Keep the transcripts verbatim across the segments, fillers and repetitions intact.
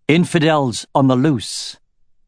Infidels on the loose.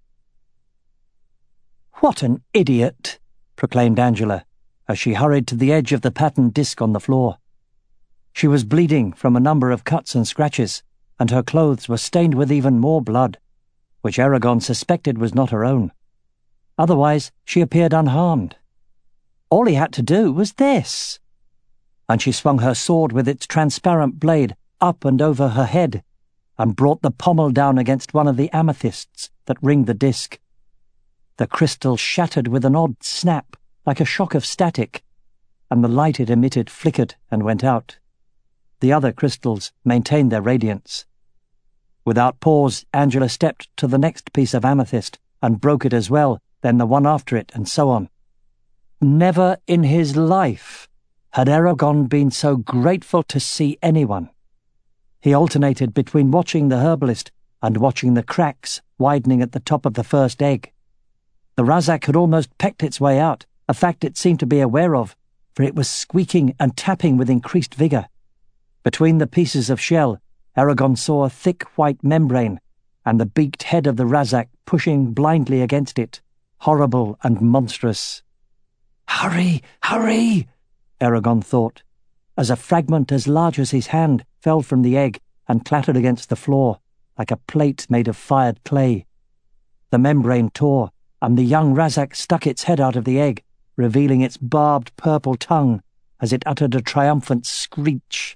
"What an idiot," proclaimed Angela, as she hurried to the edge of the patterned disc on the floor. She was bleeding from a number of cuts and scratches, and her clothes were stained with even more blood, which Eragon suspected was not her own. Otherwise, she appeared unharmed. All he had to do was this. And she swung her sword with its transparent blade up and over her head, and brought the pommel down against one of the amethysts that ringed the disc. The crystal shattered with an odd snap, like a shock of static, and the light it emitted flickered and went out. The other crystals maintained their radiance. Without pause, Angela stepped to the next piece of amethyst and broke it as well, then the one after it, and so on. Never in his life had Eragon been so grateful to see anyone. He alternated between watching the herbalist and watching the cracks widening at the top of the first egg. The Razak had almost pecked its way out, a fact it seemed to be aware of, for it was squeaking and tapping with increased vigour. Between the pieces of shell, Eragon saw a thick white membrane, and the beaked head of the Razak pushing blindly against it, horrible and monstrous. "Hurry, hurry!" Eragon thought, as a fragment as large as his hand fell from the egg and clattered against the floor, like a plate made of fired clay. The membrane tore, and the young Razak stuck its head out of the egg, revealing its barbed purple tongue as it uttered a triumphant screech.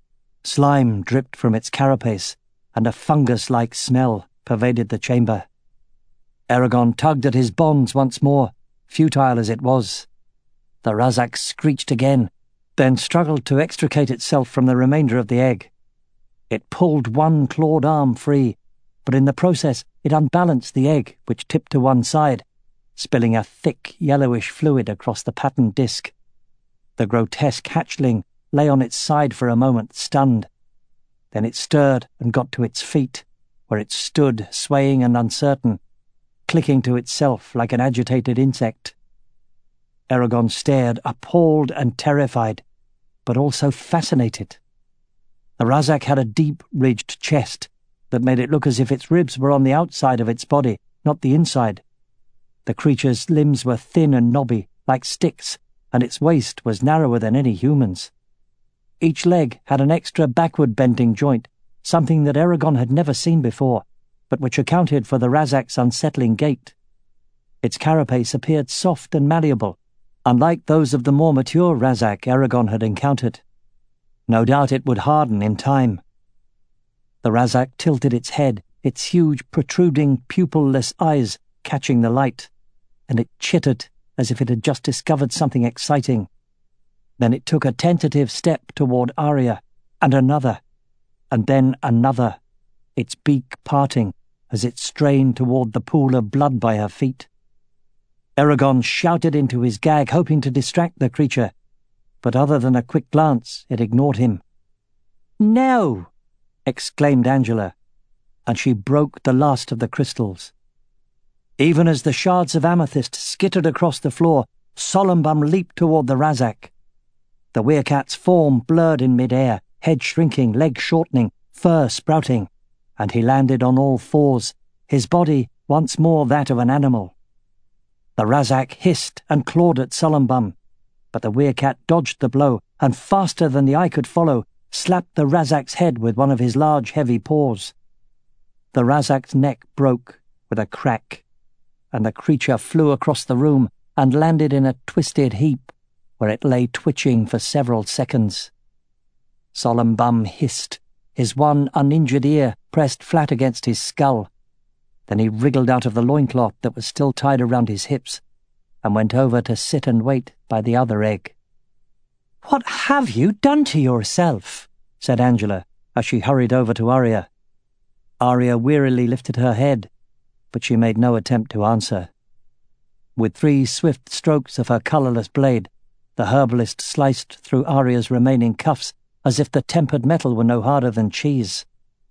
Slime dripped from its carapace, and a fungus-like smell pervaded the chamber. Eragon tugged at his bonds once more, futile as it was. The Razak screeched again, then struggled to extricate itself from the remainder of the egg. It pulled one clawed arm free, but in the process it unbalanced the egg, which tipped to one side, spilling a thick yellowish fluid across the patterned disc. The grotesque hatchling lay on its side for a moment, stunned. Then it stirred and got to its feet, where it stood, swaying and uncertain, clicking to itself like an agitated insect. Eragon stared, appalled and terrified, but also fascinated. The Razak had a deep, ridged chest that made it look as if its ribs were on the outside of its body, not the inside. The creature's limbs were thin and knobby, like sticks, and its waist was narrower than any human's. Each leg had an extra backward-bending joint, something that Eragon had never seen before, but which accounted for the Razak's unsettling gait. Its carapace appeared soft and malleable, unlike those of the more mature Razak Eragon had encountered. No doubt it would harden in time. The Razak tilted its head, its huge, protruding, pupil-less eyes catching the light, and it chittered as if it had just discovered something exciting. Then it took a tentative step toward Arya, and another, and then another, its beak parting as it strained toward the pool of blood by her feet. Eragon shouted into his gag, hoping to distract the creature, but other than a quick glance, it ignored him. "No!" exclaimed Angela, and she broke the last of the crystals. Even as the shards of amethyst skittered across the floor, Solumbum leaped toward the Razak. The werecat's form blurred in mid-air, head shrinking, legs shortening, fur sprouting, and he landed on all fours, his body once more that of an animal. The Razak hissed and clawed at Solumbum, but the werecat dodged the blow, and faster than the eye could follow, slapped the Razak's head with one of his large, heavy paws. The Razak's neck broke with a crack, and the creature flew across the room and landed in a twisted heap, where it lay twitching for several seconds. Solumbum hissed, his one uninjured ear pressed flat against his skull. Then he wriggled out of the loincloth that was still tied around his hips, and went over to sit and wait by the other egg. "What have you done to yourself?" said Angela, as she hurried over to Arya. Arya wearily lifted her head, but she made no attempt to answer. With three swift strokes of her colourless blade, the herbalist sliced through Arya's remaining cuffs as if the tempered metal were no harder than cheese.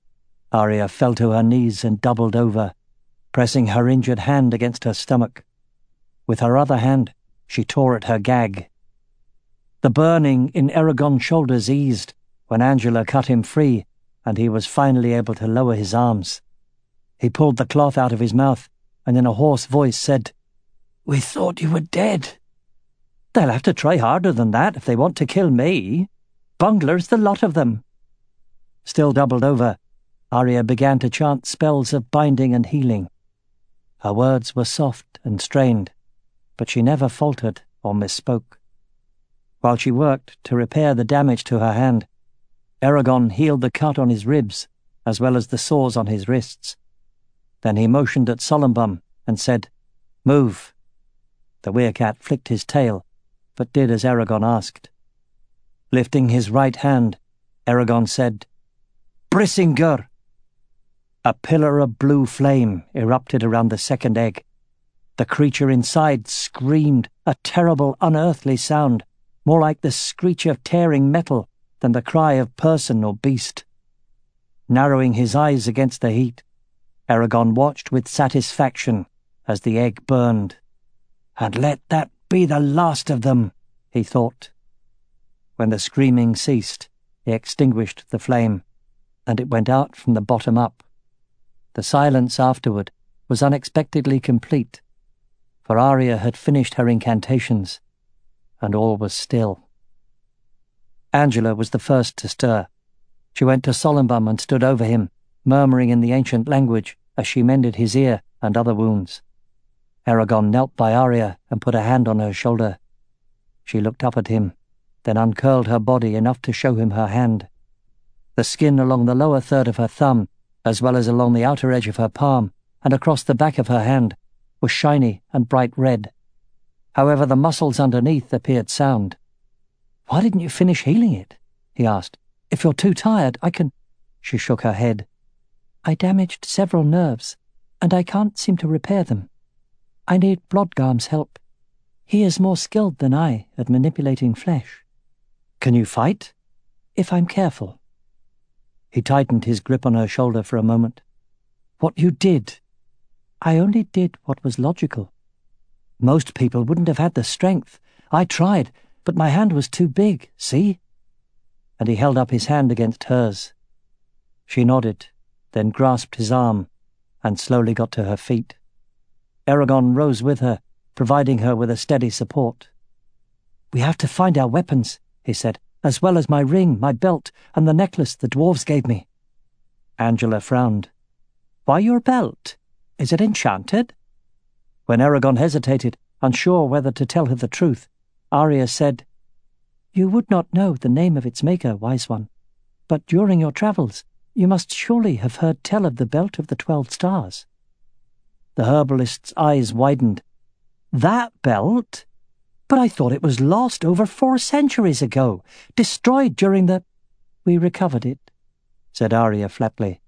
Arya fell to her knees and doubled over, pressing her injured hand against her stomach. With her other hand, she tore at her gag. The burning in Eragon's shoulders eased when Angela cut him free, and he was finally able to lower his arms. He pulled the cloth out of his mouth, and in a hoarse voice said, "We thought you were dead." "They'll have to try harder than that if they want to kill me. Bunglers, the lot of them." Still doubled over, Arya began to chant spells of binding and healing. Her words were soft and strained, but she never faltered or misspoke. While she worked to repair the damage to her hand, Eragon healed the cut on his ribs as well as the sores on his wrists. Then he motioned at Solumbum and said, "Move." The werecat flicked his tail, but did as Eragon asked. Lifting his right hand, Eragon said, "Brisingr!" A pillar of blue flame erupted around the second egg. The creature inside screamed, a terrible, unearthly sound, more like the screech of tearing metal than the cry of person or beast. Narrowing his eyes against the heat, Eragon watched with satisfaction as the egg burned. "And let that be the last of them," he thought. When the screaming ceased, he extinguished the flame, and it went out from the bottom up. The silence afterward was unexpectedly complete, for Arya had finished her incantations, and all was still. Angela was the first to stir. She went to Solumbum and stood over him, murmuring in the ancient language as she mended his ear and other wounds. Eragon knelt by Arya and put a hand on her shoulder. She looked up at him, then uncurled her body enough to show him her hand. The skin along the lower third of her thumb, as well as along the outer edge of her palm and across the back of her hand, was shiny and bright red. However, the muscles underneath appeared sound. "Why didn't you finish healing it?" he asked. "If you're too tired, I can—" She shook her head. "I damaged several nerves, and I can't seem to repair them. I need Blodgarm's help. He is more skilled than I at manipulating flesh." "Can you fight?" "If I'm careful." He tightened his grip on her shoulder for a moment. "What you did—" "I only did what was logical. Most people wouldn't have had the strength. I tried, but my hand was too big, see?" And he held up his hand against hers. She nodded, then grasped his arm, and slowly got to her feet. Eragon rose with her, providing her with a steady support. "We have to find our weapons," he said, "as well as my ring, my belt, and the necklace the dwarves gave me." Angela frowned. "Why your belt? Is it enchanted?" When Eragon hesitated, unsure whether to tell her the truth, Arya said, "You would not know the name of its maker, wise one, but during your travels you must surely have heard tell of the Belt of the Twelve Stars." The herbalist's eyes widened. "That belt? But I thought it was lost over four centuries ago, destroyed during the—" "We recovered it," said Arya flatly.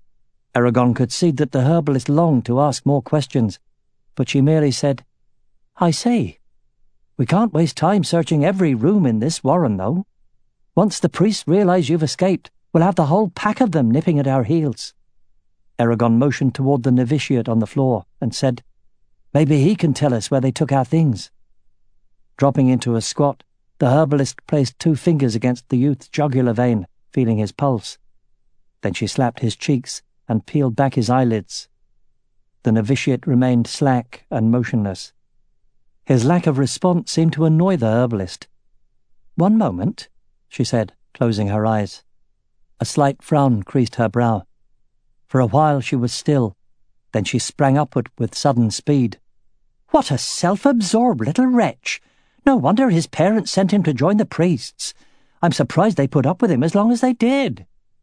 Eragon could see that the herbalist longed to ask more questions, but she merely said, "I say, we can't waste time searching every room in this warren, though. Once the priests realize you've escaped, we'll have the whole pack of them nipping at our heels." Eragon motioned toward the novitiate on the floor and said, "Maybe he can tell us where they took our things." Dropping into a squat, the herbalist placed two fingers against the youth's jugular vein, feeling his pulse. Then she slapped his cheeks and peeled back his eyelids. The novitiate remained slack and motionless. His lack of response seemed to annoy the herbalist. "One moment," she said, closing her eyes. A slight frown creased her brow. For a while she was still, then she sprang upward with sudden speed. "What a self-absorbed little wretch! No wonder his parents sent him to join the priests. I'm surprised they put up with him as long as they did."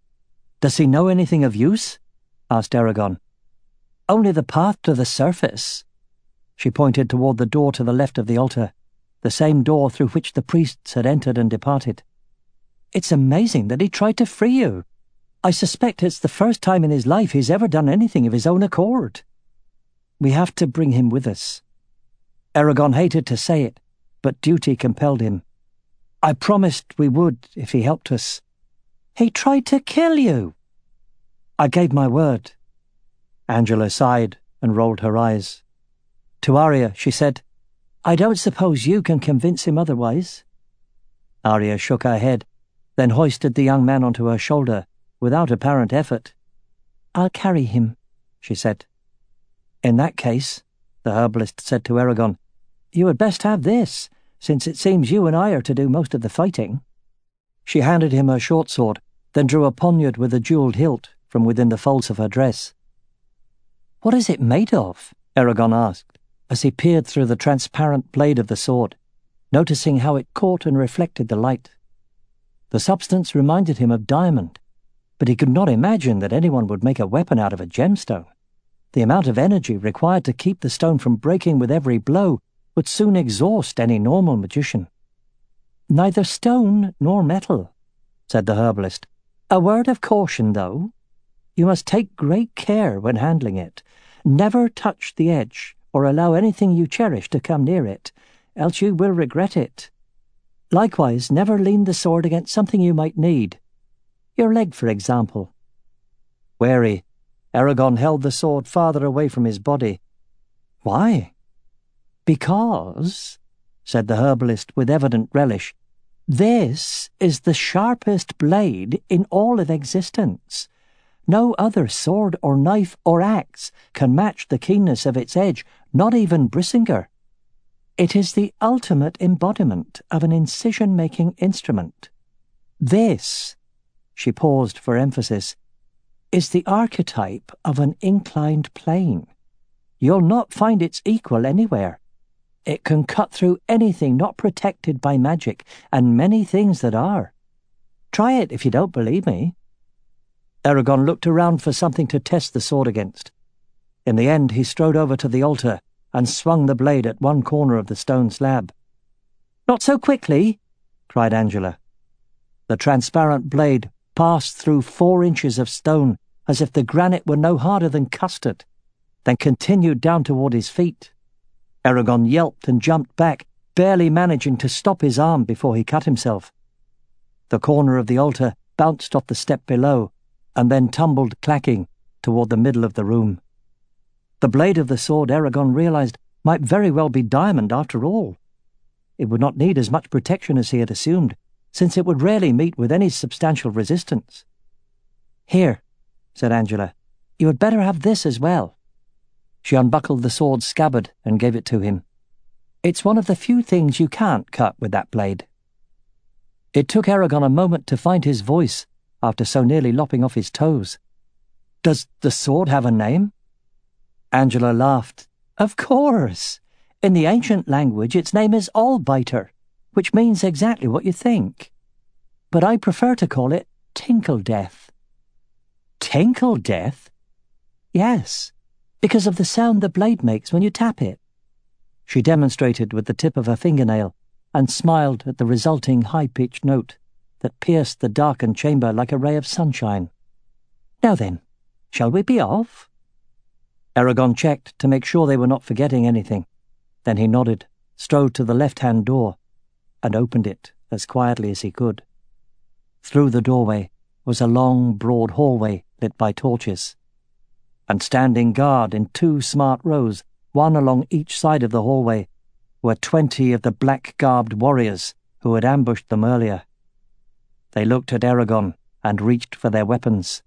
"Does he know anything of use?" asked Eragon. "Only the path to the surface." She pointed toward the door to the left of the altar, the same door through which the priests had entered and departed. "It's amazing that he tried to free you. I suspect it's the first time in his life he's ever done anything of his own accord. We have to bring him with us." Eragon hated to say it, but duty compelled him. "I promised we would if he helped us." "He tried to kill you." "I gave my word." Angela sighed and rolled her eyes. To Arya she said, "I don't suppose you can convince him otherwise." Arya shook her head, then hoisted the young man onto her shoulder, without apparent effort. "I'll carry him," she said. "In that case," the herbalist said to Eragon, "you had best have this, since it seems you and I are to do most of the fighting." She handed him her short sword, then drew a poniard with a jewelled hilt from within the folds of her dress. "What is it made of?" Eragon asked, as he peered through the transparent blade of the sword, noticing how it caught and reflected the light. The substance reminded him of diamond, but he could not imagine that anyone would make a weapon out of a gemstone. The amount of energy required to keep the stone from breaking with every blow would soon exhaust any normal magician. "Neither stone nor metal," said the herbalist. "A word of caution, though. You must take great care when handling it. Never touch the edge or allow anything you cherish to come near it, else you will regret it. Likewise, never lean the sword against something you might need. Your leg, for example." Wary, Eragon held the sword farther away from his body. "Why?" "Because," said the herbalist with evident relish, "this is the sharpest blade in all of existence. No other sword or knife or axe can match the keenness of its edge, not even Brisingar. It is the ultimate embodiment of an incision-making instrument. This," she paused for emphasis, "is the archetype of an inclined plane. You'll not find its equal anywhere. It can cut through anything not protected by magic, and many things that are. Try it if you don't believe me." Eragon looked around for something to test the sword against. In the end, he strode over to the altar and swung the blade at one corner of the stone slab. "Not so quickly!" cried Angela. The transparent blade passed through four inches of stone as if the granite were no harder than custard, then continued down toward his feet. Eragon yelped and jumped back, barely managing to stop his arm before he cut himself. The corner of the altar bounced off the step below, and then tumbled clacking toward the middle of the room. The blade of the sword, Eragon realized, might very well be diamond after all. It would not need as much protection as he had assumed, since it would rarely meet with any substantial resistance. "Here," said Angela, "you had better have this as well." She unbuckled the sword's scabbard and gave it to him. "It's one of the few things you can't cut with that blade." It took Eragon a moment to find his voice after so nearly lopping off his toes. "Does the sword have a name?" Angela laughed. "Of course. In the ancient language, its name is Allbiter, which means exactly what you think. But I prefer to call it Tinkledeath." "Tinkledeath?" "Yes, because of the sound the blade makes when you tap it." She demonstrated with the tip of her fingernail and smiled at the resulting high-pitched note that pierced the darkened chamber like a ray of sunshine. "Now then, shall we be off?" Eragon checked to make sure they were not forgetting anything. Then he nodded, strode to the left-hand door, and opened it as quietly as he could. Through the doorway was a long, broad hallway lit by torches, and standing guard in two smart rows, one along each side of the hallway, were twenty of the black-garbed warriors who had ambushed them earlier. They looked at Eragon and reached for their weapons.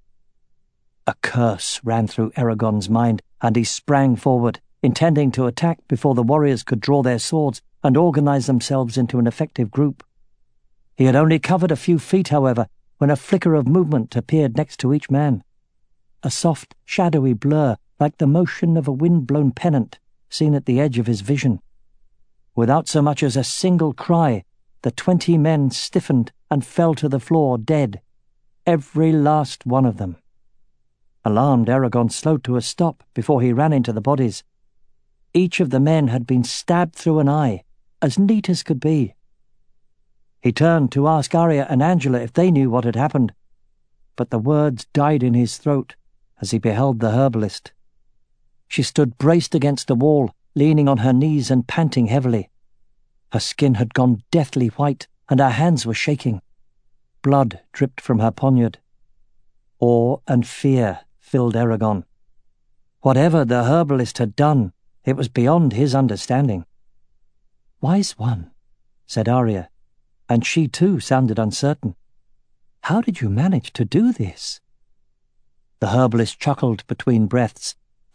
A curse ran through Eragon's mind, and he sprang forward, intending to attack before the warriors could draw their swords and organize themselves into an effective group. He had only covered a few feet, however, when a flicker of movement appeared next to each man. A soft, shadowy blur, like the motion of a wind-blown pennant, seen at the edge of his vision. Without so much as a single cry, the twenty men stiffened and fell to the floor dead, every last one of them. Alarmed, Eragon slowed to a stop before he ran into the bodies. Each of the men had been stabbed through an eye, as neat as could be. He turned to ask Arya and Angela if they knew what had happened, but the words died in his throat as he beheld the herbalist. She stood braced against the wall, leaning on her knees and panting heavily. Her skin had gone deathly white, and her hands were shaking. Blood dripped from her poniard. Awe and fear filled Eragon. Whatever the herbalist had done, it was beyond his understanding. "Wise one," said Arya, and she too sounded uncertain. "How did you manage to do this?" The herbalist chuckled between breaths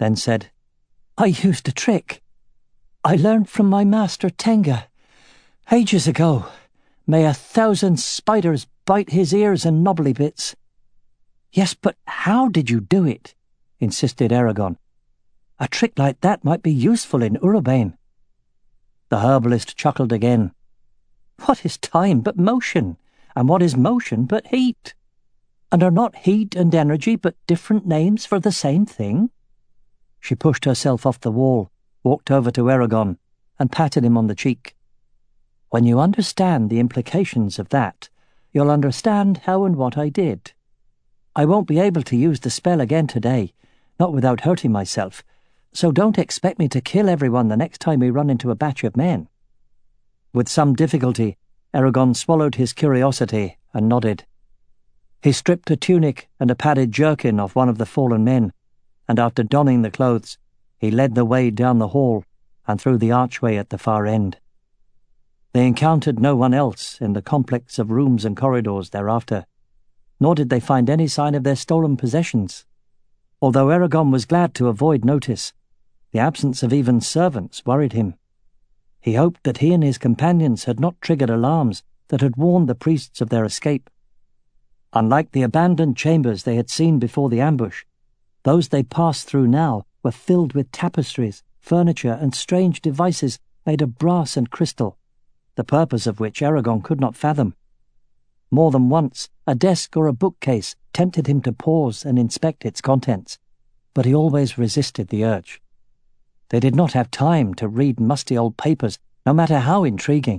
then said, "I used a trick. I learned from my master Tenga. Ages ago. May a thousand spiders bite his ears and knobbly bits." "Yes, but how did you do it?" insisted Eragon. "A trick like that might be useful in Urabane." The herbalist chuckled again. "What is time but motion? And what is motion but heat? And are not heat and energy but different names for the same thing?" She pushed herself off the wall, walked over to Eragon, and patted him on the cheek. "When you understand the implications of that, you'll understand how and what I did. I won't be able to use the spell again today, not without hurting myself, so don't expect me to kill everyone the next time we run into a batch of men." With some difficulty, Eragon swallowed his curiosity and nodded. He stripped a tunic and a padded jerkin off one of the fallen men, and after donning the clothes, he led the way down the hall and through the archway at the far end. They encountered no one else in the complex of rooms and corridors thereafter, nor did they find any sign of their stolen possessions. Although Eragon was glad to avoid notice, the absence of even servants worried him. He hoped that he and his companions had not triggered alarms that had warned the priests of their escape. Unlike the abandoned chambers they had seen before the ambush, those they passed through now were filled with tapestries, furniture, and strange devices made of brass and crystal, the purpose of which Eragon could not fathom. More than once, a desk or a bookcase tempted him to pause and inspect its contents, but he always resisted the urge. They did not have time to read musty old papers, no matter how intriguing.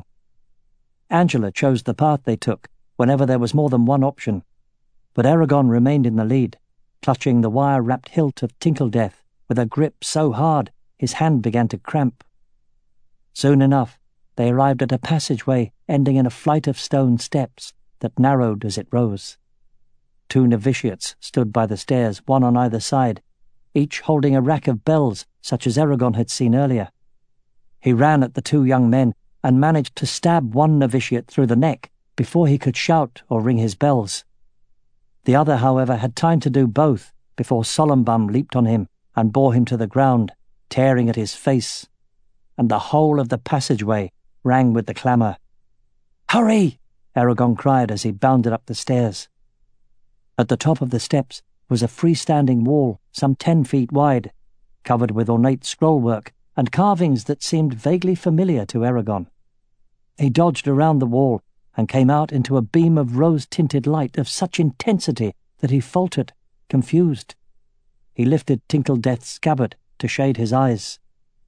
Angela chose the path they took whenever there was more than one option, but Eragon remained in the lead, clutching the wire-wrapped hilt of Tinkledeath with a grip so hard his hand began to cramp. Soon enough, they arrived at a passageway ending in a flight of stone steps that narrowed as it rose. Two novitiates stood by the stairs, one on either side, each holding a rack of bells such as Eragon had seen earlier. He ran at the two young men and managed to stab one novitiate through the neck before he could shout or ring his bells. The other, however, had time to do both before Solumbum leaped on him and bore him to the ground, tearing at his face, and the whole of the passageway rang with the clamour. "Hurry!" Eragon cried as he bounded up the stairs. At the top of the steps was a freestanding wall some ten feet wide, covered with ornate scrollwork and carvings that seemed vaguely familiar to Eragon. He dodged around the wall and came out into a beam of rose-tinted light of such intensity that he faltered, confused. He lifted Tinkledeath's scabbard to shade his eyes.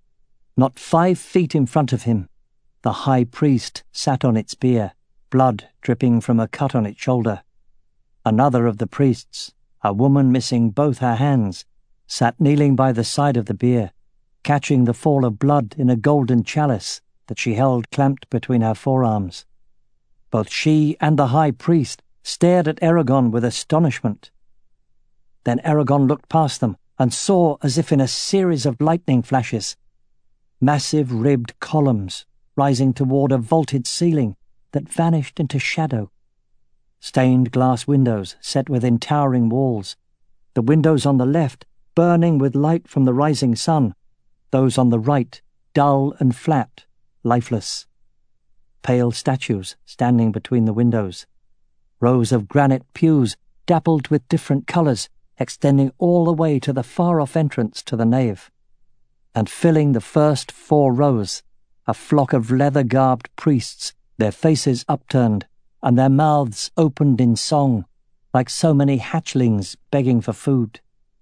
Not five feet in front of him, the high priest sat on its bier, blood dripping from a cut on its shoulder. Another of the priests, a woman missing both her hands, sat kneeling by the side of the bier, catching the fall of blood in a golden chalice that she held clamped between her forearms. Both she and the high priest stared at Eragon with astonishment. Then Eragon looked past them and saw, as if in a series of lightning flashes, massive ribbed columns rising toward a vaulted ceiling that vanished into shadow. Stained glass windows set within towering walls, the windows on the left burning with light from the rising sun, those on the right dull and flat, lifeless. Pale statues standing between the windows, rows of granite pews dappled with different colours extending all the way to the far-off entrance to the nave, and filling the first four rows, a flock of leather-garbed priests, their faces upturned and their mouths opened in song, like so many hatchlings begging for food.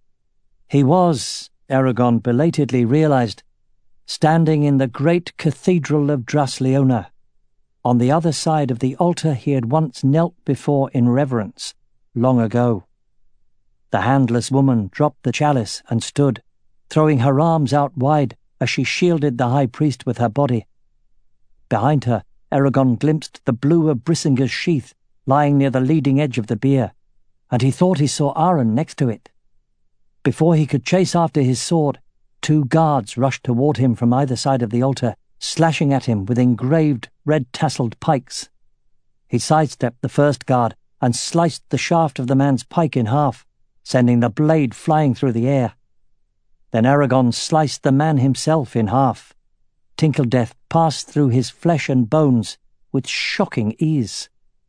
He was, Eragon belatedly realized, standing in the great cathedral of Drasleona, on the other side of the altar he had once knelt before in reverence, long ago. The handless woman dropped the chalice and stood, throwing her arms out wide as she shielded the high priest with her body. Behind her, Eragon glimpsed the blue of Brisinga's sheath lying near the leading edge of the bier, and he thought he saw Aaron next to it. Before he could chase after his sword, two guards rushed toward him from either side of the altar, slashing at him with engraved, red-tasseled pikes. He sidestepped the first guard and sliced the shaft of the man's pike in half, sending the blade flying through the air. Then Aragon sliced the man himself in half. Tinkledeath passed through his flesh and bones with shocking ease.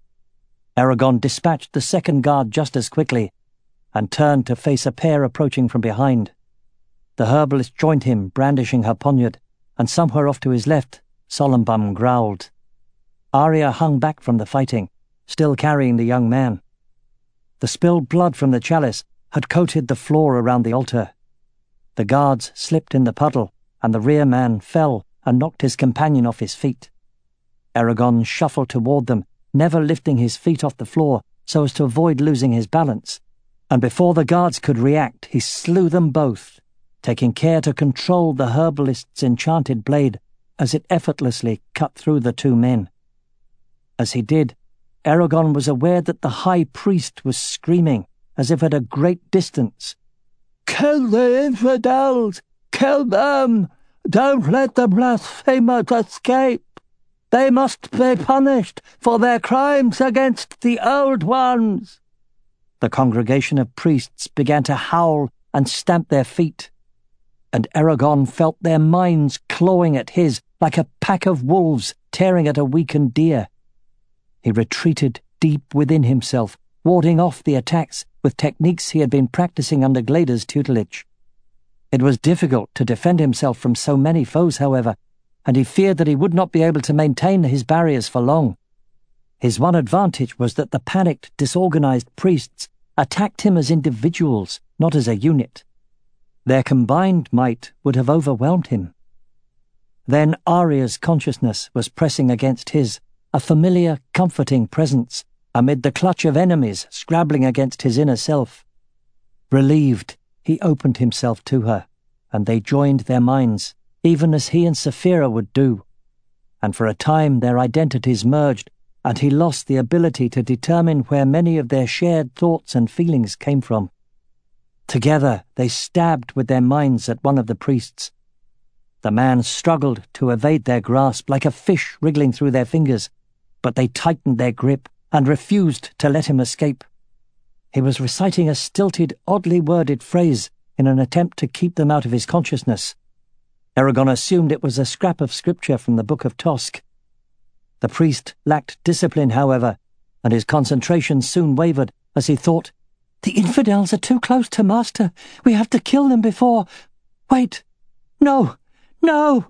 Aragon dispatched the second guard just as quickly, and turned to face a pair approaching from behind. The herbalist joined him, brandishing her poniard, and somewhere off to his left, Solumbum growled. Arya hung back from the fighting, still carrying the young man. The spilled blood from the chalice had coated the floor around the altar. The guards slipped in the puddle, and the rear man fell and knocked his companion off his feet. Aragon shuffled toward them, never lifting his feet off the floor so as to avoid losing his balance, and before the guards could react, he slew them both, taking care to control the herbalist's enchanted blade as it effortlessly cut through the two men. As he did, Aragon was aware that the high priest was screaming, as if at a great distance, "Kill the infidels! Kill them! Don't let the blasphemers escape! They must be punished for their crimes against the Old Ones!" The congregation of priests began to howl and stamp their feet, and Aragon felt their minds clawing at his like a pack of wolves tearing at a weakened deer. He retreated deep within himself, warding off the attacks with techniques he had been practicing under Glader's tutelage. It was difficult to defend himself from so many foes, however, and he feared that he would not be able to maintain his barriers for long. His one advantage was that the panicked, disorganized priests attacked him as individuals, not as a unit. Their combined might would have overwhelmed him. Then Arya's consciousness was pressing against his, a familiar, comforting presence amid the clutch of enemies scrabbling against his inner self. Relieved, he opened himself to her, and they joined their minds, even as he and Saphira would do. And for a time their identities merged, and he lost the ability to determine where many of their shared thoughts and feelings came from. Together they stabbed with their minds at one of the priests. The man struggled to evade their grasp like a fish wriggling through their fingers, but they tightened their grip and refused to let him escape. He was reciting a stilted, oddly worded phrase in an attempt to keep them out of his consciousness. Aragon assumed it was a scrap of scripture from the Book of Tosk. The priest lacked discipline, however, and his concentration soon wavered as he thought, "The infidels are too close to Master. We have to kill them before... Wait! No! No!"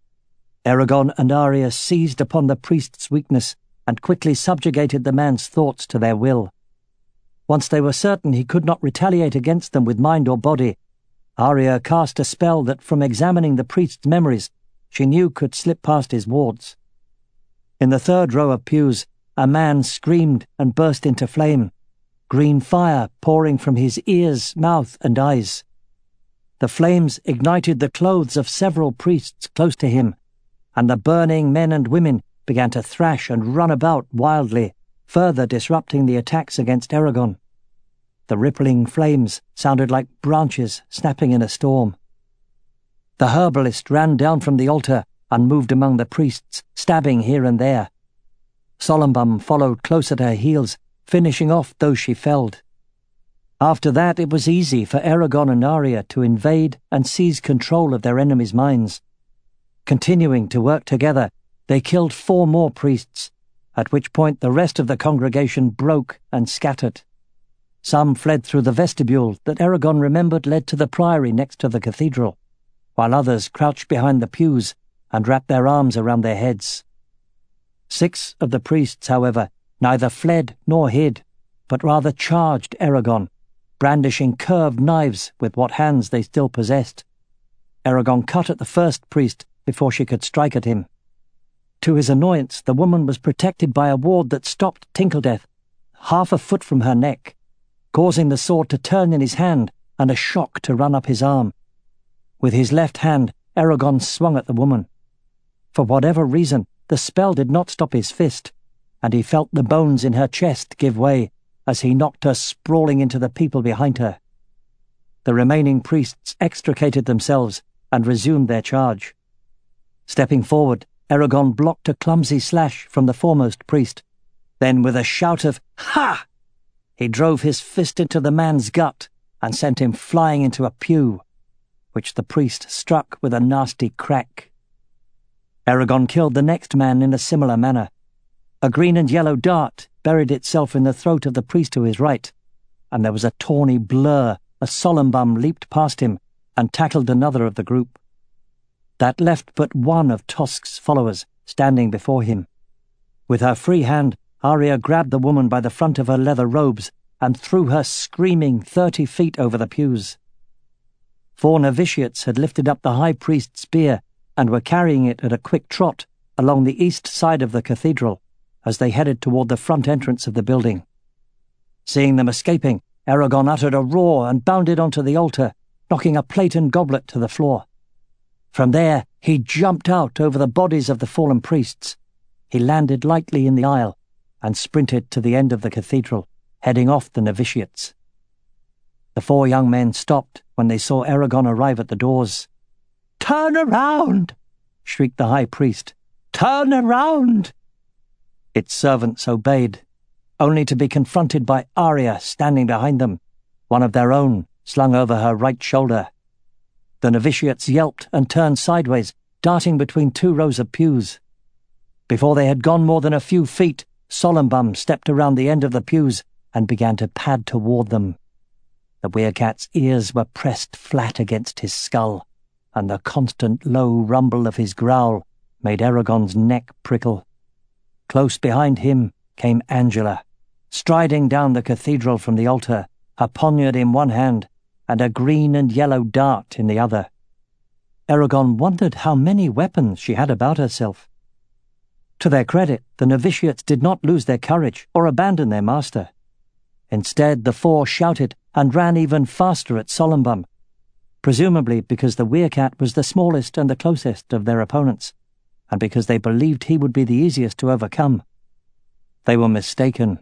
Aragon and Arya seized upon the priest's weakness and quickly subjugated the man's thoughts to their will. Once they were certain he could not retaliate against them with mind or body, Arya cast a spell that, from examining the priest's memories, she knew could slip past his wards. In the third row of pews, a man screamed and burst into flame, green fire pouring from his ears, mouth, and eyes. The flames ignited the clothes of several priests close to him, and the burning men and women began to thrash and run about wildly, further disrupting the attacks against Aragon. The rippling flames sounded like branches snapping in a storm. The herbalist ran down from the altar and moved among the priests, stabbing here and there. Solumbum followed close at her heels, finishing off those she felled. After that, it was easy for Aragon and Arya to invade and seize control of their enemies' minds. Continuing to work together, they killed four more priests, at which point the rest of the congregation broke and scattered. Some fled through the vestibule that Aragon remembered led to the priory next to the cathedral, while others crouched behind the pews and wrapped their arms around their heads. Six of the priests, however, neither fled nor hid, but rather charged Aragon, brandishing curved knives with what hands they still possessed. Aragon cut at the first priest before she could strike at him. To his annoyance, the woman was protected by a ward that stopped Tinkledeath half a foot from her neck, causing the sword to turn in his hand and a shock to run up his arm. With his left hand, Aragon swung at the woman. For whatever reason, the spell did not stop his fist, and he felt the bones in her chest give way as he knocked her sprawling into the people behind her. The remaining priests extricated themselves and resumed their charge. Stepping forward, Aragon blocked a clumsy slash from the foremost priest. Then, with a shout of "Ha!" he drove his fist into the man's gut and sent him flying into a pew. which the priest struck with a nasty crack. Eragon killed the next man in a similar manner. A green and yellow dart buried itself in the throat of the priest to his right, and there was a tawny blur as Solumbum leaped past him and tackled another of the group. That left but one of Tosk's followers standing before him. With her free hand, Arya grabbed the woman by the front of her leather robes and threw her screaming thirty feet over the pews. Four novitiates had lifted up the high priest's bier and were carrying it at a quick trot along the east side of the cathedral as they headed toward the front entrance of the building. Seeing them escaping, Eragon uttered a roar and bounded onto the altar, knocking a plate and goblet to the floor. From there, he jumped out over the bodies of the fallen priests. He landed lightly in the aisle and sprinted to the end of the cathedral, heading off the novitiates. The four young men stopped when they saw Eragon arrive at the doors. "Turn around!" shrieked the high priest. "Turn around!" Its servants obeyed, only to be confronted by Arya standing behind them, one of their own slung over her right shoulder. The novitiates yelped and turned sideways, darting between two rows of pews. Before they had gone more than a few feet, Solumbum stepped around the end of the pews and began to pad toward them. The werecat's ears were pressed flat against his skull, and the constant low rumble of his growl made Eragon's neck prickle. Close behind him came Angela, striding down the cathedral from the altar, a poniard in one hand and a green and yellow dart in the other. Eragon wondered how many weapons she had about herself. To their credit, the novitiates did not lose their courage or abandon their master. Instead, the four shouted and ran even faster at Solumbum, presumably because the werecat was the smallest and the closest of their opponents, and because they believed he would be the easiest to overcome. They were mistaken.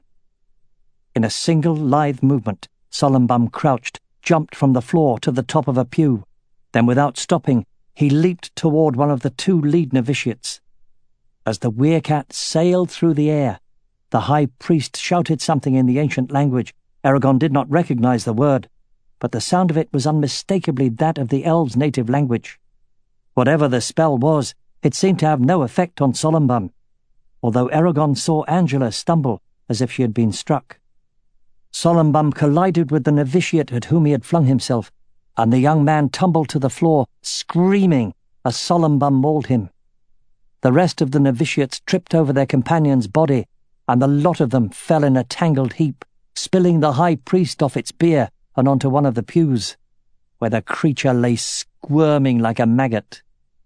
In a single lithe movement, Solumbum crouched, jumped from the floor to the top of a pew. Then, without stopping, he leaped toward one of the two lead novitiates. As the werecat sailed through the air, the high priest shouted something in the ancient language. Eragon did not recognize the word, but the sound of it was unmistakably that of the elves' native language. Whatever the spell was, it seemed to have no effect on Solumbum, although Eragon saw Angela stumble as if she had been struck. Solumbum collided with the novitiate at whom he had flung himself, and the young man tumbled to the floor, screaming as Solumbum mauled him. The rest of the novitiates tripped over their companion's body, and the lot of them fell in a tangled heap, spilling the high priest off its bier and onto one of the pews, where the creature lay squirming like a maggot.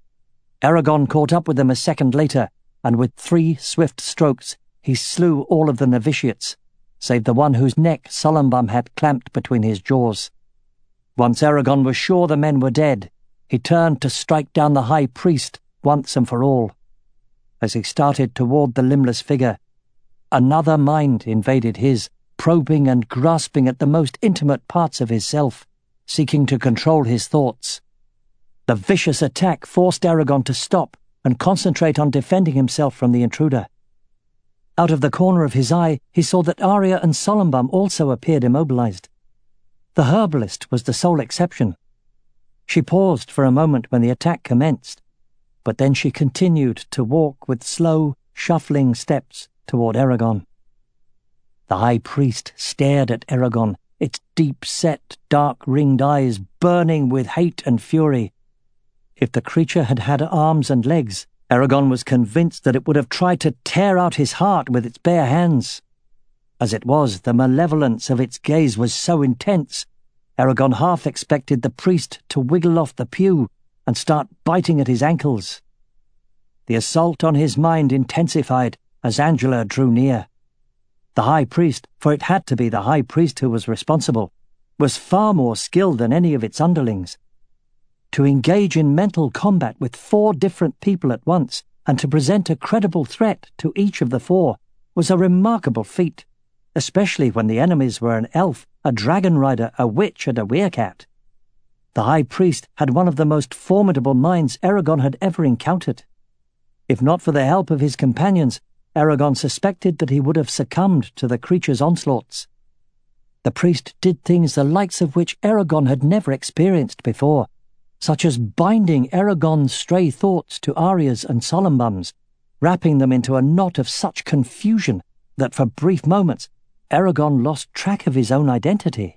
Eragon caught up with them a second later, and with three swift strokes he slew all of the novitiates, save the one whose neck Solumbum had clamped between his jaws. Once Eragon was sure the men were dead, he turned to strike down the high priest once and for all. As he started toward the limbless figure, another mind invaded his, probing and grasping at the most intimate parts of his self, seeking to control his thoughts. The vicious attack forced Eragon to stop and concentrate on defending himself from the intruder. Out of the corner of his eye, he saw that Arya and Solumbum also appeared immobilized. The herbalist was the sole exception. She paused for a moment when the attack commenced, but then she continued to walk with slow, shuffling steps toward Eragon. The high priest stared at Eragon, its deep-set, dark-ringed eyes burning with hate and fury. If the creature had had arms and legs, Eragon was convinced that it would have tried to tear out his heart with its bare hands. As it was, the malevolence of its gaze was so intense, Eragon half expected the priest to wiggle off the pew and start biting at his ankles. The assault on his mind intensified as Angela drew near. The high priest, for it had to be the high priest who was responsible, was far more skilled than any of its underlings. To engage in mental combat with four different people at once and to present a credible threat to each of the four was a remarkable feat, especially when the enemies were an elf, a dragon rider, a witch, and a werecat. The high priest had one of the most formidable minds Eragon had ever encountered. If not for the help of his companions, Eragon suspected that he would have succumbed to the creature's onslaughts. The priest did things the likes of which Eragon had never experienced before, such as binding Eragon's stray thoughts to Arya's and Solumbum's, wrapping them into a knot of such confusion that for brief moments Eragon lost track of his own identity.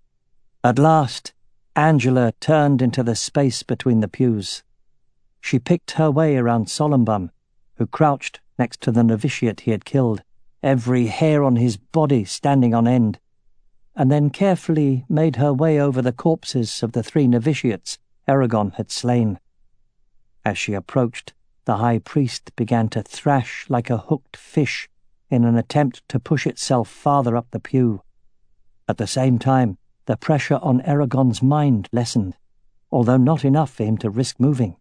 At last, Angela turned into the space between the pews. She picked her way around Solumbum, who crouched next to the novitiate he had killed, every hair on his body standing on end, and then carefully made her way over the corpses of the three novitiates Eragon had slain. As she approached, the high priest began to thrash like a hooked fish in an attempt to push itself farther up the pew. At the same time, the pressure on Eragon's mind lessened, although not enough for him to risk moving.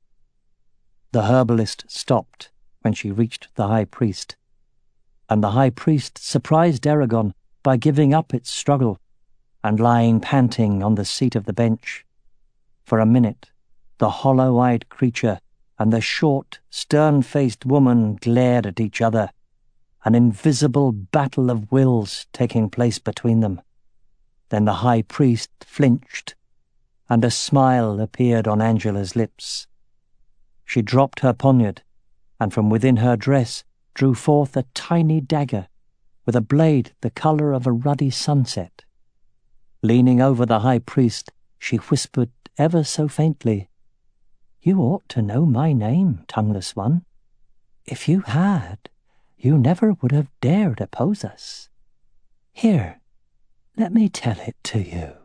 The herbalist stopped when she reached the high priest, and the high priest surprised Eragon by giving up its struggle and lying panting on the seat of the bench. For a minute, the hollow-eyed creature and the short, stern-faced woman glared at each other, an invisible battle of wills taking place between them. Then the high priest flinched, and a smile appeared on Angela's lips. She dropped her poniard, and from within her dress drew forth a tiny dagger with a blade the colour of a ruddy sunset. Leaning over the high priest, she whispered ever so faintly, "You ought to know my name, tongueless one. If you had, you never would have dared oppose us. Here, let me tell it to you."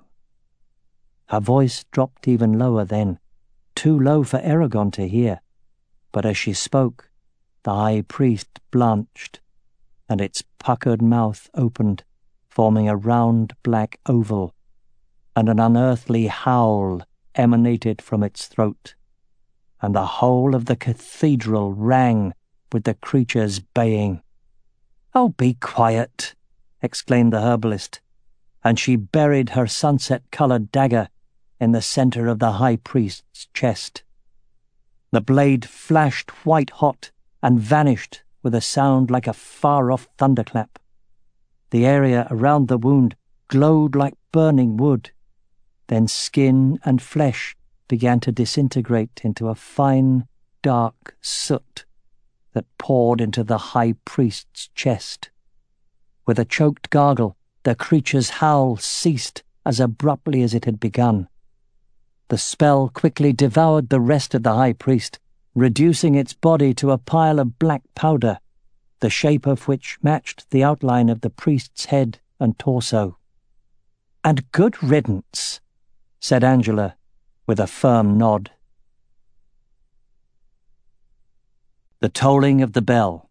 Her voice dropped even lower then, too low for Eragon to hear, but as she spoke, the high priest blanched, and its puckered mouth opened, forming a round black oval, and an unearthly howl emanated from its throat, and the whole of the cathedral rang with the creature's baying. "Oh, be quiet!" exclaimed the herbalist, and she buried her sunset-coloured dagger in the centre of the high priest's chest. The blade flashed white-hot and vanished with a sound like a far-off thunderclap. The area around the wound glowed like burning wood. Then skin and flesh began to disintegrate into a fine, dark soot that poured into the high priest's chest. With a choked gargle, the creature's howl ceased as abruptly as it had begun. The spell quickly devoured the rest of the high priest, reducing its body to a pile of black powder, the shape of which matched the outline of the priest's head and torso. "And good riddance," said Angela, with a firm nod. The tolling of the bell.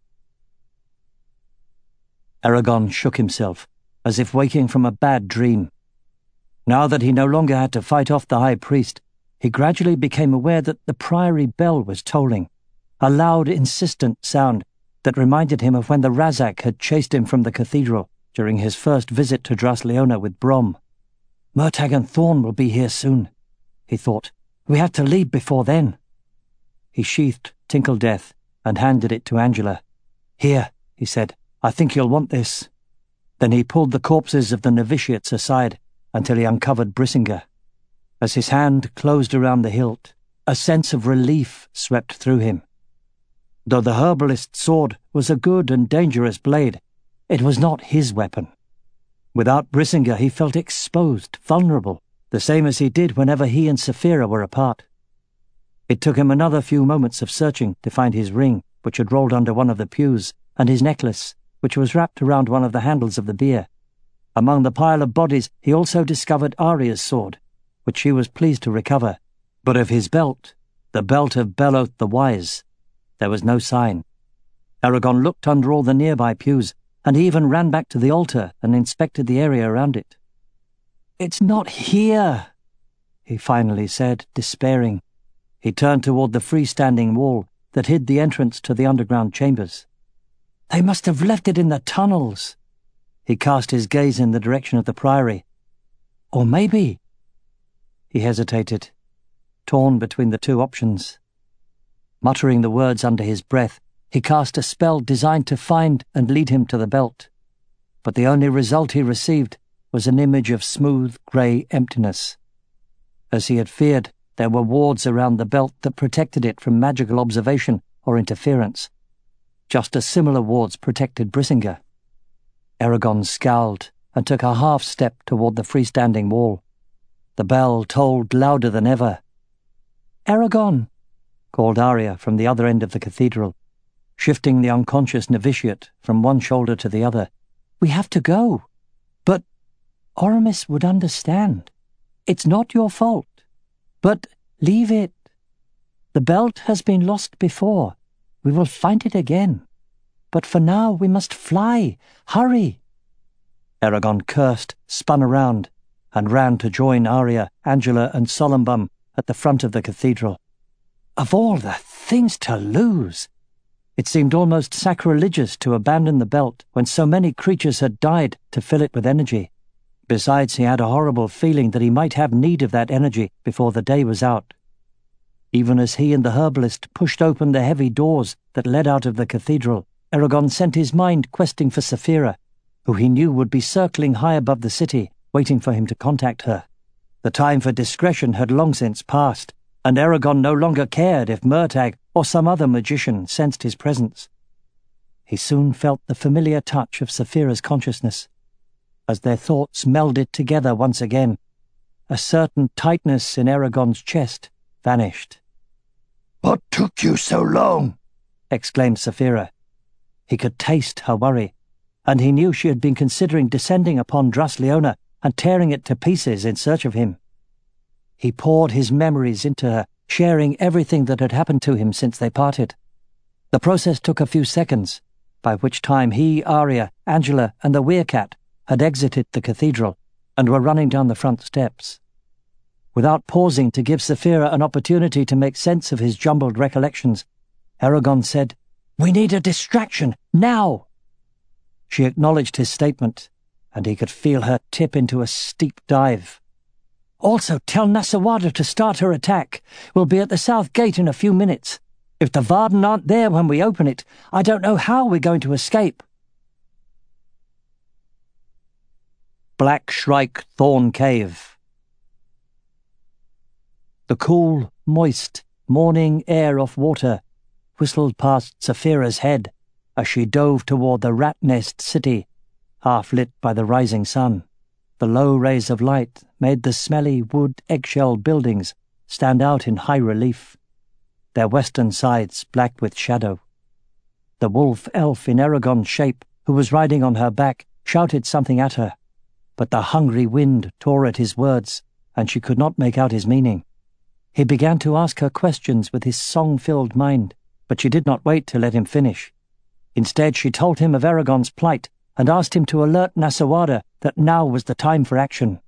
Eragon shook himself, as if waking from a bad dream. Now that he no longer had to fight off the high priest, he gradually became aware that the priory bell was tolling, a loud, insistent sound that reminded him of when the Razak had chased him from the cathedral during his first visit to Drasleona with Brom. "Murtagh and Thorn will be here soon," he thought. "We have to leave before then." He sheathed Tinkledeath and handed it to Angela. "Here," he said, "I think you'll want this." Then he pulled the corpses of the novitiates aside until he uncovered Brisinga. As his hand closed around the hilt, a sense of relief swept through him. Though the herbalist's sword was a good and dangerous blade, it was not his weapon. Without Brisinga, he felt exposed, vulnerable, the same as he did whenever he and Saphira were apart. It took him another few moments of searching to find his ring, which had rolled under one of the pews, and his necklace, which was wrapped around one of the handles of the bier. Among the pile of bodies, he also discovered Arya's sword, which she was pleased to recover, but of his belt, the belt of Beloth the Wise, there was no sign. Eragon looked under all the nearby pews, and he even ran back to the altar and inspected the area around it. "It's not here," he finally said, despairing. He turned toward the freestanding wall that hid the entrance to the underground chambers. "They must have left it in the tunnels." He cast his gaze in the direction of the priory. "Or maybe—" He hesitated, torn between the two options. Muttering the words under his breath, he cast a spell designed to find and lead him to the belt. But the only result he received was an image of smooth, grey emptiness. As he had feared, There were wards around the belt that protected it from magical observation or interference, just as similar wards protected Brisinga. Eragon scowled and took a half-step toward the freestanding wall. The bell tolled louder than ever. "Eragon!" called Arya from the other end of the cathedral, shifting the unconscious novitiate from one shoulder to the other. "We have to go." "But Oramis would understand. It's not your fault. But leave it. The belt has been lost before. We will find it again. But for now we must fly. Hurry!" Eragon cursed, spun around, and ran to join Arya, Angela, and Solumbum at the front of the cathedral. Of all the things to lose! It seemed almost sacrilegious to abandon the belt when so many creatures had died to fill it with energy. Besides, he had a horrible feeling that he might have need of that energy before the day was out. Even as he and the herbalist pushed open the heavy doors that led out of the cathedral, Eragon sent his mind questing for Saphira, who he knew would be circling high above the city, waiting for him to contact her. The time for discretion had long since passed, and Eragon no longer cared if Murtagh or some other magician sensed his presence. He soon felt the familiar touch of Saphira's consciousness. As their thoughts melded together once again, a certain tightness in Eragon's chest vanished. "What took you so long?" exclaimed Saphira. He could taste her worry, and he knew she had been considering descending upon Dras Leona and tearing it to pieces in search of him. He poured his memories into her, sharing everything that had happened to him since they parted. The process took a few seconds, by which time he, Arya, Angela, and the Werecat had exited the cathedral and were running down the front steps. Without pausing to give Saphira an opportunity to make sense of his jumbled recollections, Eragon said, "We need a distraction, now!" She acknowledged his statement, and he could feel her tip into a steep dive. "Also, tell Nasawada to start her attack. We'll be at the south gate in a few minutes. If the Varden aren't there when we open it, I don't know how we're going to escape." Black Shrike Thorn Cave. The cool, moist, morning air of water whistled past Saphira's head as she dove toward the rat nest city, half lit by the rising sun. The low rays of light made the smelly wood eggshell buildings stand out in high relief, their western sides black with shadow. The wolf elf in Eragon's shape, who was riding on her back, shouted something at her, but the hungry wind tore at his words, and she could not make out his meaning. He began to ask her questions with his song-filled mind, but she did not wait to let him finish. Instead, she told him of Eragon's plight and asked him to alert Nasawada that now was the time for action.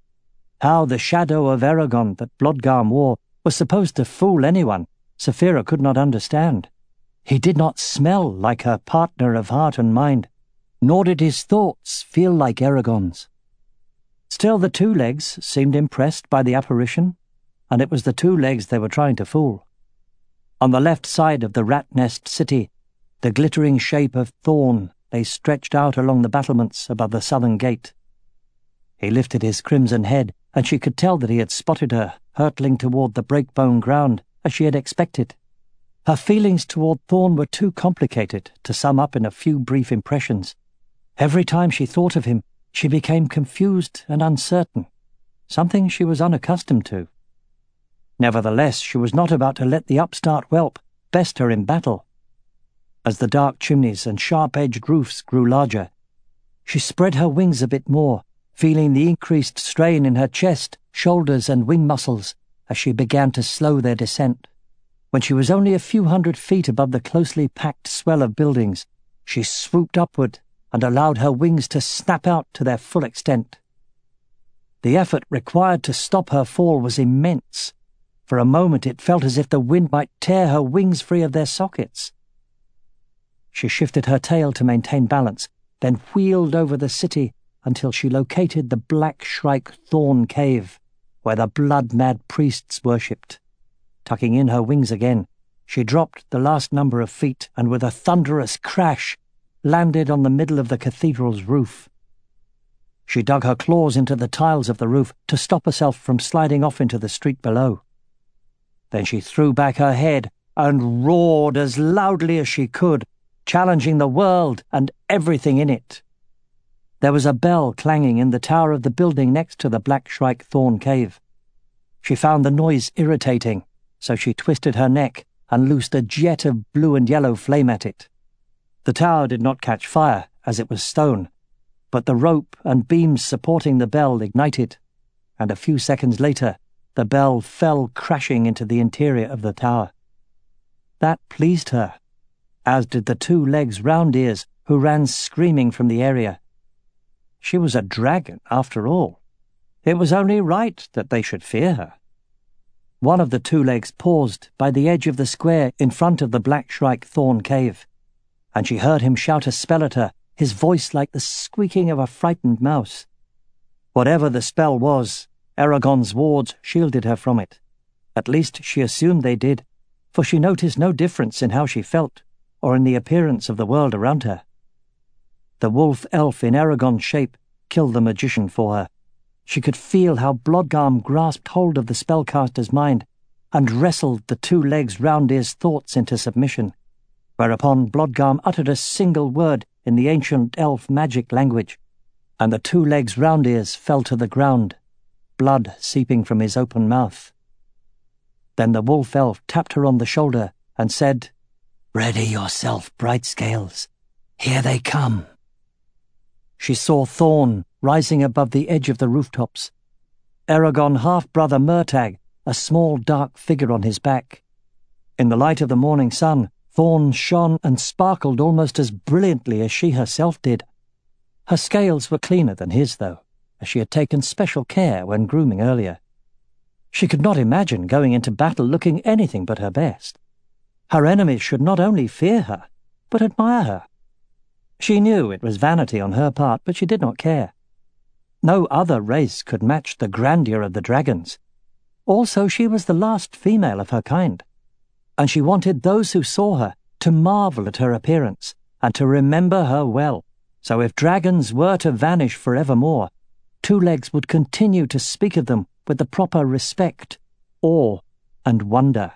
How the shadow of Eragon that Blodgarm wore was supposed to fool anyone, Saphira could not understand. He did not smell like her partner of heart and mind, nor did his thoughts feel like Eragon's. Still, the two legs seemed impressed by the apparition, and it was the two legs they were trying to fool. On the left side of the rat nest city, the glittering shape of Thorn lay stretched out along the battlements above the southern gate. He lifted his crimson head, and she could tell that he had spotted her, hurtling toward the breakbone ground, as she had expected. Her feelings toward Thorn were too complicated to sum up in a few brief impressions. Every time she thought of him, she became confused and uncertain, something she was unaccustomed to. Nevertheless, she was not about to let the upstart whelp best her in battle. As the dark chimneys and sharp-edged roofs grew larger, she spread her wings a bit more, feeling the increased strain in her chest, shoulders, and wing muscles as she began to slow their descent. When she was only a few hundred feet above the closely packed swell of buildings, she swooped upward and allowed her wings to snap out to their full extent. The effort required to stop her fall was immense. For a moment it felt as if the wind might tear her wings free of their sockets. She shifted her tail to maintain balance, then wheeled over the city until she located the Black Shrike Thorn Cave, where the blood-mad priests worshipped. Tucking in her wings again, she dropped the last number of feet and with a thunderous crash landed on the middle of the cathedral's roof. She dug her claws into the tiles of the roof to stop herself from sliding off into the street below. Then she threw back her head and roared as loudly as she could, challenging the world and everything in it. There was a bell clanging in the tower of the building next to the Black Shrike Thorn Cave. She found the noise irritating, so she twisted her neck and loosed a jet of blue and yellow flame at it. The tower did not catch fire, as it was stone, but the rope and beams supporting the bell ignited, and a few seconds later the bell fell crashing into the interior of the tower. That pleased her, as did the two legs round ears who ran screaming from the area. She was a dragon, after all. It was only right that they should fear her. One of the two legs paused by the edge of the square in front of the Black Shrike Thorn Cave, and she heard him shout a spell at her, his voice like the squeaking of a frightened mouse. Whatever the spell was, Eragon's wards shielded her from it. At least she assumed they did, for she noticed no difference in how she felt, or in the appearance of the world around her. The wolf elf in Eragon's shape killed the magician for her. She could feel how Blodgarm grasped hold of the spellcaster's mind and wrestled the two legs round ears' thoughts into submission, whereupon Blodgarm uttered a single word in the ancient elf magic language, and the two legs round ears fell to the ground, blood seeping from his open mouth. Then the wolf elf tapped her on the shoulder and said, "Ready yourself, Bright Scales. Here they come." She saw Thorn rising above the edge of the rooftops, Eragon half-brother Murtagh, a small dark figure on his back. In the light of the morning sun, Thorn shone and sparkled almost as brilliantly as she herself did. Her scales were cleaner than his, though, as she had taken special care when grooming earlier. She could not imagine going into battle looking anything but her best. Her enemies should not only fear her, but admire her. She knew it was vanity on her part, but she did not care. No other race could match the grandeur of the dragons. Also, she was the last female of her kind, and she wanted those who saw her to marvel at her appearance and to remember her well, so if dragons were to vanish forevermore, Two Legs would continue to speak of them with the proper respect, awe, and wonder.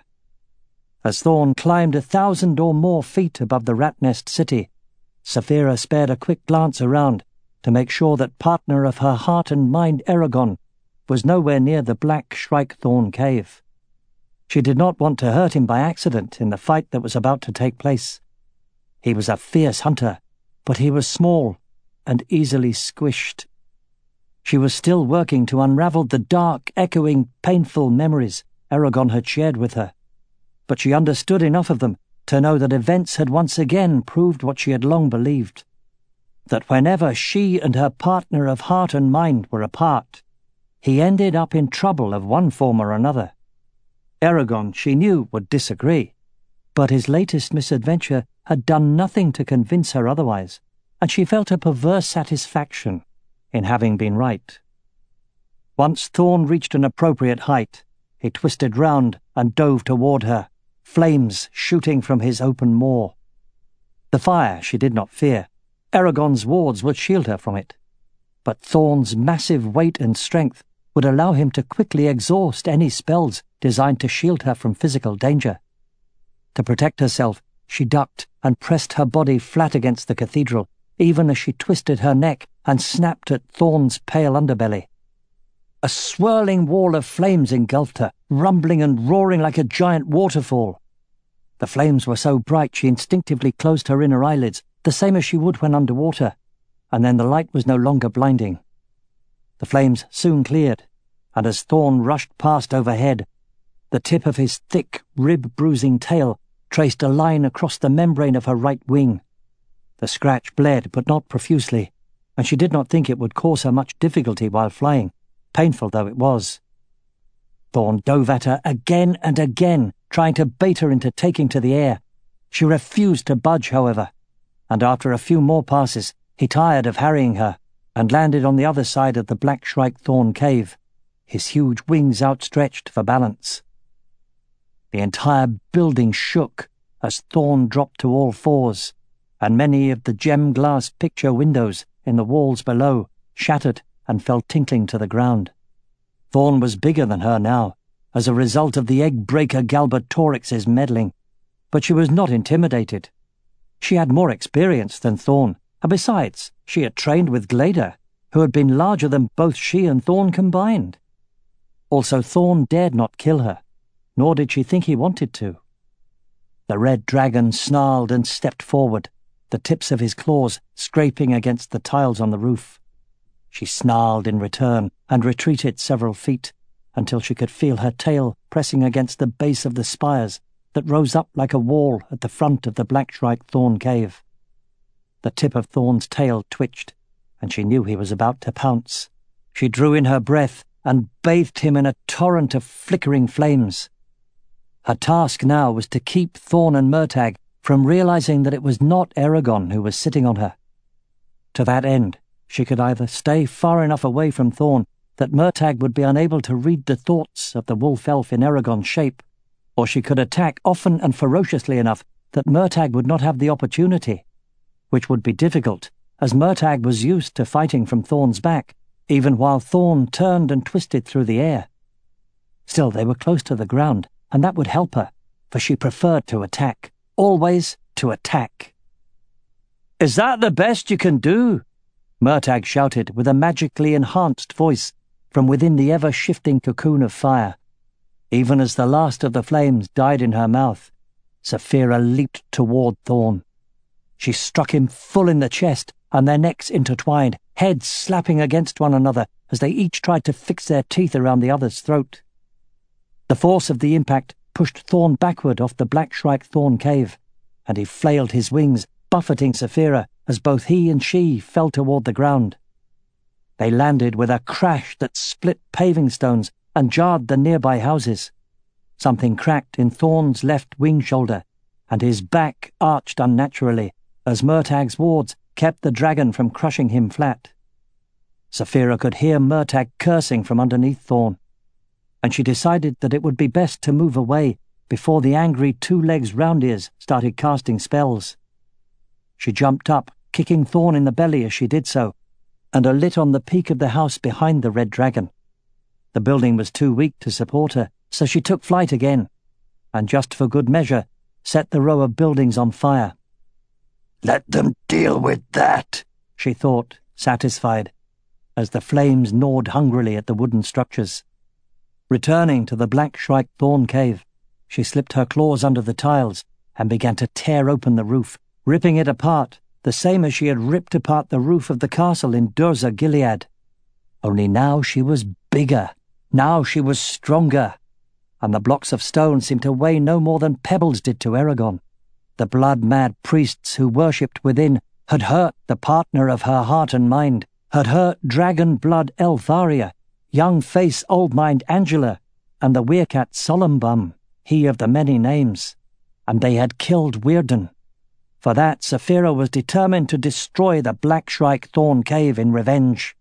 As Thorn climbed a thousand or more feet above the Rat Nest City, Saphira spared a quick glance around to make sure that partner of her heart and mind Eragon was nowhere near the Black Shrike Thorn Cave. She did not want to hurt him by accident in the fight that was about to take place. He was a fierce hunter, but he was small and easily squished. She was still working to unravel the dark, echoing, painful memories Eragon had shared with her, but she understood enough of them to know that events had once again proved what she had long believed, that whenever she and her partner of heart and mind were apart, he ended up in trouble of one form or another. Eragon, she knew, would disagree, but his latest misadventure had done nothing to convince her otherwise, and she felt a perverse satisfaction in having been right. Once Thorn reached an appropriate height, he twisted round and dove toward her, flames shooting from his open maw. The fire she did not fear. Eragon's wards would shield her from it. But Thorn's massive weight and strength would allow him to quickly exhaust any spells designed to shield her from physical danger. To protect herself, she ducked and pressed her body flat against the cathedral, even as she twisted her neck and snapped at Thorn's pale underbelly. A swirling wall of flames engulfed her, rumbling and roaring like a giant waterfall. The flames were so bright she instinctively closed her inner eyelids, the same as she would when underwater, and then the light was no longer blinding. The flames soon cleared, and as Thorn rushed past overhead, the tip of his thick, rib-bruising tail traced a line across the membrane of her right wing. The scratch bled, but not profusely, and she did not think it would cause her much difficulty while flying, painful though it was. Thorn dove at her again and again, trying to bait her into taking to the air. She refused to budge, however, and after a few more passes, he tired of harrying her and landed on the other side of the Black Shrike Thorn Cave, his huge wings outstretched for balance. The entire building shook as Thorn dropped to all fours, and many of the gem-glass picture windows in the walls below shattered and fell tinkling to the ground. Thorn was bigger than her now, as a result of the egg-breaker Galbatorix's meddling, but she was not intimidated. She had more experience than Thorn, and besides, she had trained with Glader, who had been larger than both she and Thorn combined. Also, Thorn dared not kill her, nor did she think he wanted to. The red dragon snarled and stepped forward, the tips of his claws scraping against the tiles on the roof. She snarled in return and retreated several feet, until she could feel her tail pressing against the base of the spires that rose up like a wall at the front of the Blackshrike Thorn Cave. The tip of Thorn's tail twitched, and she knew he was about to pounce. She drew in her breath and bathed him in a torrent of flickering flames. Her task now was to keep Thorn and Murtagh from realizing that it was not Eragon who was sitting on her. To that end, she could either stay far enough away from Thorn that Murtagh would be unable to read the thoughts of the wolf-elf in Eragon's shape, or she could attack often and ferociously enough that Murtagh would not have the opportunity, which would be difficult, as Murtagh was used to fighting from Thorn's back, even while Thorn turned and twisted through the air. Still, they were close to the ground, and that would help her, for she preferred to attack, always to attack. "Is that the best you can do?" Murtagh shouted with a magically enhanced voice from within the ever-shifting cocoon of fire. Even as the last of the flames died in her mouth, Saphira leaped toward Thorn. She struck him full in the chest, and their necks intertwined, heads slapping against one another as they each tried to fix their teeth around the other's throat. The force of the impact pushed Thorn backward off the Blackshrike Thorn Cave, and he flailed his wings, buffeting Saphira as both he and she fell toward the ground. They landed with a crash that split paving stones and jarred the nearby houses. Something cracked in Thorn's left wing shoulder, and his back arched unnaturally as Murtagh's wards kept the dragon from crushing him flat. Saphira could hear Murtagh cursing from underneath Thorn, and she decided that it would be best to move away before the angry two-legs round-ears started casting spells. She jumped up, kicking Thorn in the belly as she did so, and alit on the peak of the house behind the red dragon. The building was too weak to support her, so she took flight again, and just for good measure, set the row of buildings on fire. "Let them deal with that," she thought, satisfied, as the flames gnawed hungrily at the wooden structures. Returning to the Blackshrike Thorn Cave, she slipped her claws under the tiles and began to tear open the roof, ripping it apart, the same as she had ripped apart the roof of the castle in Durza Gilead. Only now she was bigger, now she was stronger, and the blocks of stone seemed to weigh no more than pebbles did to Eragon. The blood-mad priests who worshipped within had hurt the partner of her heart and mind, had hurt dragon-blood Eltharia, young-face old-mind Angela, and the weircat Solumbum, he of the many names, and they had killed Weirden. For that, Saphira was determined to destroy the Blackshrike Thorn Cave in revenge.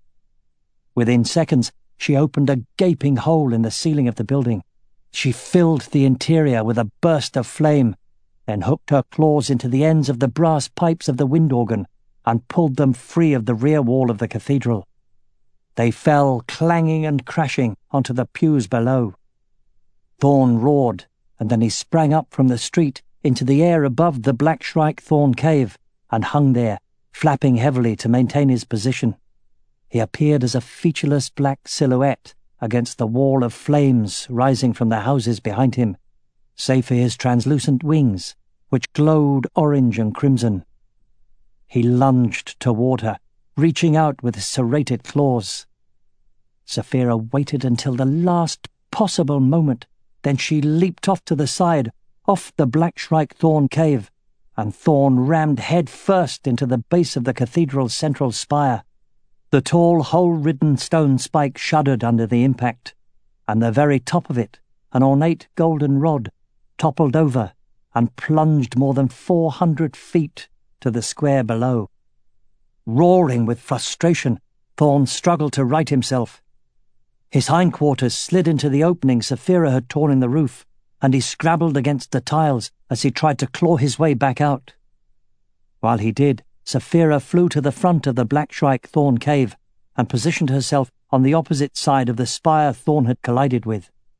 Within seconds, she opened a gaping hole in the ceiling of the building. She filled the interior with a burst of flame, then hooked her claws into the ends of the brass pipes of the wind organ and pulled them free of the rear wall of the cathedral. They fell clanging and crashing onto the pews below. Thorn roared, and then he sprang up from the street into the air above the Blackshrike Thorn Cave and hung there, flapping heavily to maintain his position. He appeared as a featureless black silhouette against the wall of flames rising from the houses behind him, save for his translucent wings, which glowed orange and crimson. He lunged toward her, reaching out with his serrated claws. Saphira waited until the last possible moment, then she leaped off to the side, off the Blackshrike Thorn Cave, and Thorn rammed head first into the base of the cathedral's central spire. The tall, hole-ridden stone spike shuddered under the impact, and the very top of it, an ornate golden rod, toppled over and plunged more than four hundred feet to the square below. Roaring with frustration, Thorn struggled to right himself. His hindquarters slid into the opening Saphira had torn in the roof, and he scrabbled against the tiles as he tried to claw his way back out. While he did, Saphira flew to the front of the Blackshrike Thorn Cave and positioned herself on the opposite side of the spire Thorn had collided with.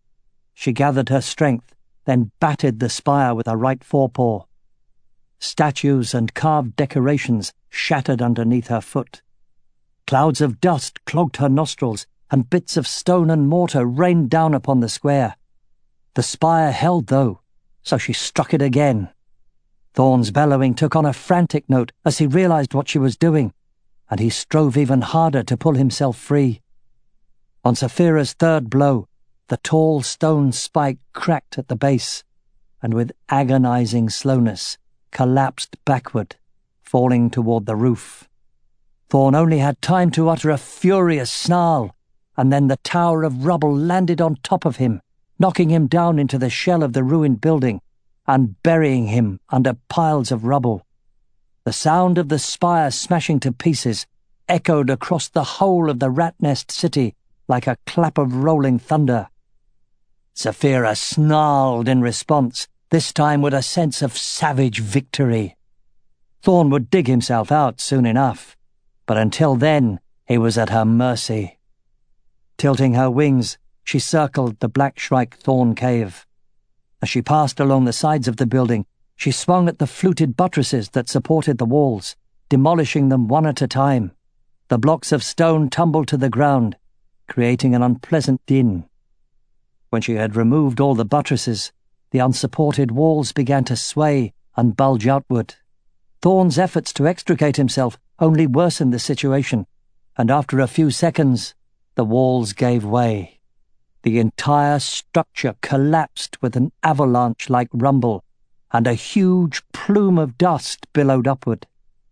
She gathered her strength, then batted the spire with her right forepaw. Statues and carved decorations shattered underneath her foot. Clouds of dust clogged her nostrils, and bits of stone and mortar rained down upon the square. The spire held, though, so she struck it again. Thorn's bellowing took on a frantic note as he realized what she was doing, and he strove even harder to pull himself free. On Saphira's third blow, the tall stone spike cracked at the base, and with agonizing slowness collapsed backward, falling toward the roof. Thorn only had time to utter a furious snarl, and then the tower of rubble landed on top of him, knocking him down into the shell of the ruined building and burying him under piles of rubble. The sound of the spire smashing to pieces echoed across the whole of the Rat Nest city like a clap of rolling thunder. Saphira snarled in response, this time with a sense of savage victory. Thorn would dig himself out soon enough, but until then he was at her mercy. Tilting her wings, she circled the Black Shrike Thorn Cave. As she passed along the sides of the building, she swung at the fluted buttresses that supported the walls, demolishing them one at a time. The blocks of stone tumbled to the ground, creating an unpleasant din. When she had removed all the buttresses, the unsupported walls began to sway and bulge outward. Thorn's efforts to extricate himself only worsened the situation, and after a few seconds, the walls gave way. The entire structure collapsed with an avalanche-like rumble, and a huge plume of dust billowed upward.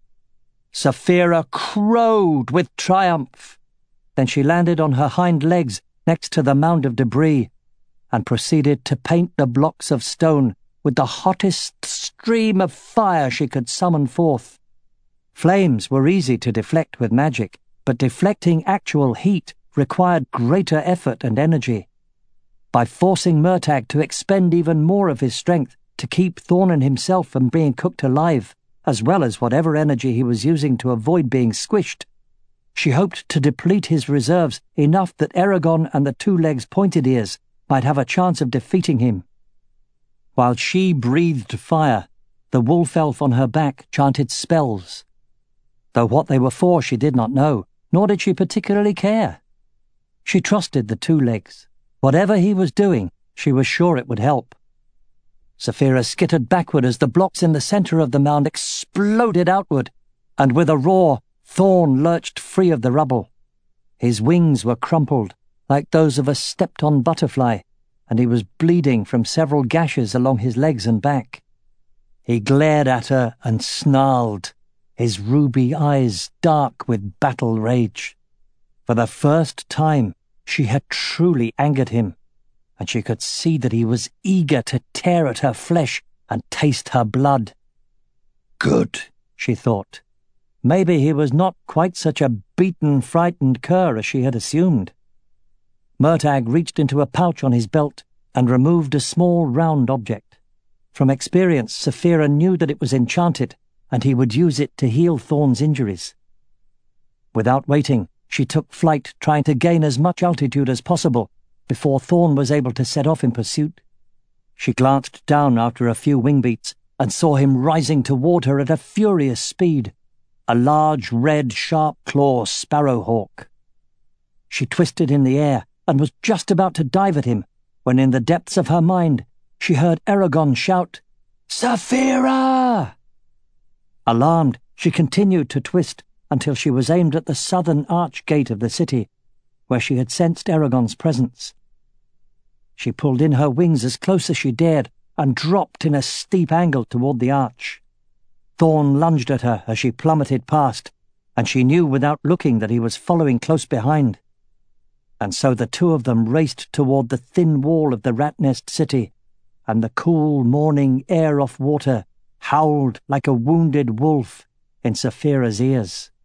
Saphira crowed with triumph. Then she landed on her hind legs next to the mound of debris and proceeded to paint the blocks of stone with the hottest stream of fire she could summon forth. Flames were easy to deflect with magic, but deflecting actual heat required greater effort and energy. By forcing Murtagh to expend even more of his strength to keep Thorn and himself from being cooked alive, as well as whatever energy he was using to avoid being squished, she hoped to deplete his reserves enough that Eragon and the Two-Legs Pointed Ears might have a chance of defeating him. While she breathed fire, the wolf elf on her back chanted spells. Though what they were for she did not know, nor did she particularly care. She trusted the Two-Legs. Whatever he was doing, she was sure it would help. Saphira skittered backward as the blocks in the center of the mound exploded outward, and with a roar, Thorn lurched free of the rubble. His wings were crumpled, like those of a stepped-on butterfly, and he was bleeding from several gashes along his legs and back. He glared at her and snarled, his ruby eyes dark with battle rage. For the first time, she had truly angered him, and she could see that he was eager to tear at her flesh and taste her blood. Good, she thought. Maybe he was not quite such a beaten, frightened cur as she had assumed. Murtagh reached into a pouch on his belt and removed a small round object. From experience, Saphira knew that it was enchanted, and he would use it to heal Thorn's injuries. Without waiting, she took flight, trying to gain as much altitude as possible before Thorn was able to set off in pursuit. She glanced down after a few wing beats and saw him rising toward her at a furious speed, a large red sharp-claw sparrowhawk. She twisted in the air and was just about to dive at him when in the depths of her mind she heard Eragon shout, "Saphira!" Alarmed, she continued to twist until she was aimed at the southern arch gate of the city, where she had sensed Eragon's presence. She pulled in her wings as close as she dared and dropped in a steep angle toward the arch. Thorn lunged at her as she plummeted past, and she knew without looking that he was following close behind. And so the two of them raced toward the thin wall of the Rat Nest city, and the cool morning air off water howled like a wounded wolf in Saphira's ears.